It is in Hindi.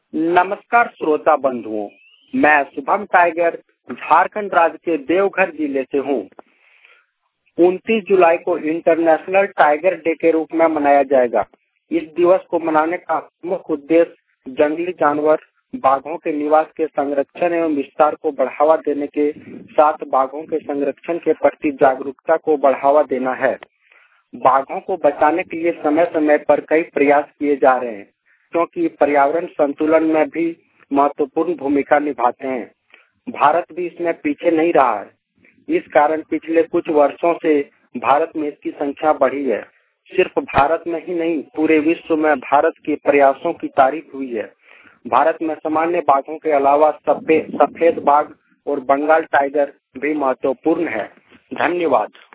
नमस्कार श्रोता बंधुओं, मैं शुभम टाइगर झारखंड राज्य के देवघर जिले से हूँ। 29 जुलाई को इंटरनेशनल टाइगर डे के रूप में मनाया जाएगा। इस दिवस को मनाने का मुख्य उद्देश्य जंगली जानवर बाघों के निवास के संरक्षण एवं विस्तार को बढ़ावा देने के साथ बाघों के संरक्षण के प्रति जागरूकता को बढ़ावा देना है। बाघों को बचाने के लिए समय समय पर कई प्रयास किए जा रहे हैं, क्योंकि पर्यावरण संतुलन में भी महत्वपूर्ण भूमिका निभाते हैं। भारत भी इसमें पीछे नहीं रहा है। इस कारण पिछले कुछ वर्षों से भारत में इसकी संख्या बढ़ी है। सिर्फ भारत में ही नहीं, पूरे विश्व में भारत के प्रयासों की तारीफ हुई है। भारत में सामान्य बाघों के अलावा सफेद बाघ और बंगाल टाइगर भी महत्वपूर्ण है। धन्यवाद।